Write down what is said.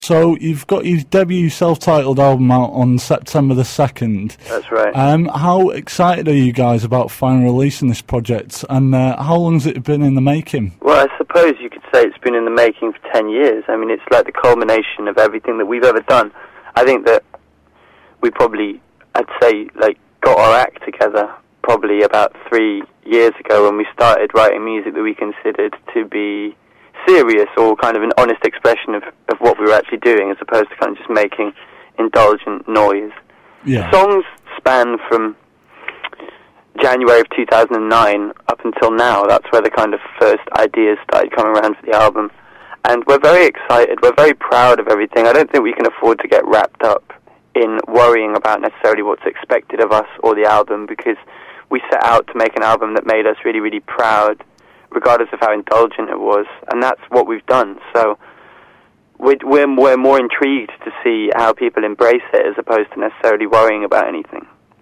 So you've got your debut self-titled album out on September the 2nd. That's right. How excited are you guys about finally releasing this project, and how long has it been in the making? Well, I suppose you could say it's been in the making for 10 years. I mean, it's like the culmination of everything that we've ever done. I think that we probably, I'd say, like, got our act together probably about 3 years ago when we started writing music that we considered to be serious or kind of an honest expression of what we were actually doing, as opposed to kind of just making indulgent noise. Yeah. The songs span from January of 2009 up until now. That's where the kind of first ideas started coming around for the album. And we're very excited. We're very proud of everything. I don't think we can afford to get wrapped up in worrying about necessarily what's expected of us or the album, because we set out to make an album that made us really, really proud, regardless of how indulgent it was, and that's what we've done. So we're more intrigued to see how people embrace it as opposed to necessarily worrying about anything.